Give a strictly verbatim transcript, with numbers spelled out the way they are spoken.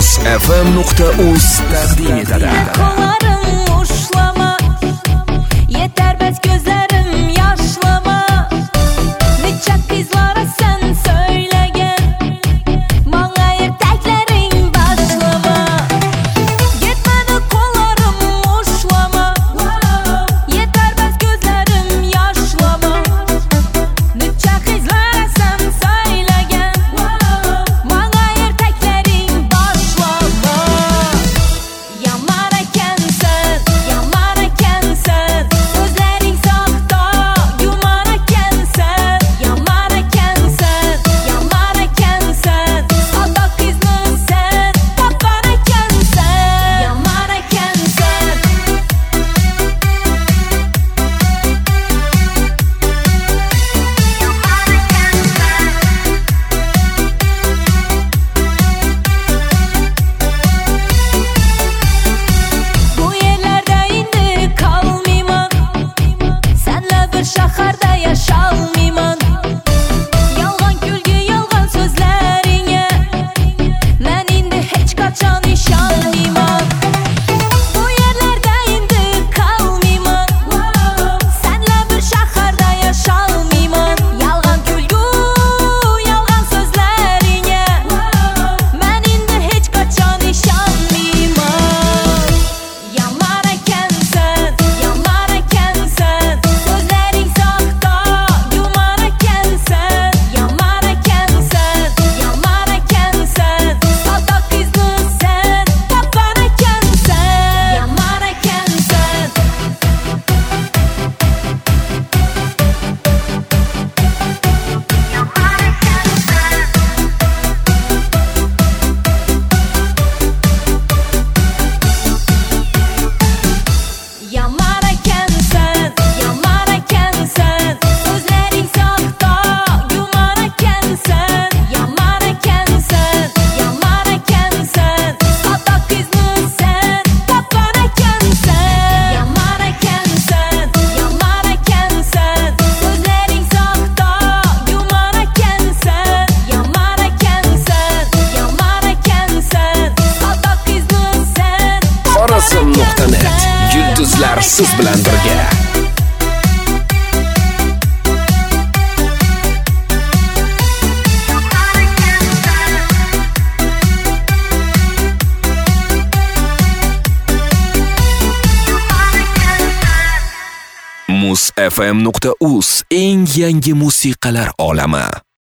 muzfm nuqta uz taqdim etadi. Qo'llarim ushlama, yetar bas ko'zlarim yoshlama. Necha qizlar sen söylegan, menga ertaklaring boshlama. Yetmadi qo'llarim ushlama, yetar bas ko'zlarim yoshlama. Necha qizlar sen söylegan, menga ertaklaring boshlama. Yomon ekansan, yomon ekansan, so'zlaring soxta, yomon ekansan, yomon ekansan, yomon ekansan, soxta qizni sen topgan ekansan, yomon ekansan. Bu yerlarda endi qolmayman, senla bir shaharda yasholmayman. Yolg'on kulgi, yolg'on so'zlaringga men endi hech qachon ishonmayman. Bu yerlarda endi qolmayman, senla bir shaharda yasholmayman. Yolg'on kulgi, yolg'on so'zlaringga men endi hech qachon ishonmayman. Yomon ekansan, yomon ekansan, so'zlaring soxta, yomon ekansan, yomon ekansan, yomon ekansan, soxta qizni sen topgan ekansan, yomon ekansan. Yomon ekansan, yomon ekansan, so'zlaring soxta, yomon ekansan, yomon ekansan, yomon ekansan, soxta qizni sen topgan ekansan, yomon ekansan, yomon ekansan, so'zlaring soxta, yomon ekansan, yomon ekansan, yomon ekansan, soxta qizni sen Xorazm nuqta net. Yulduzlar siz bilan birga. muzfm nuqta uz eng yangi musiqalar olami.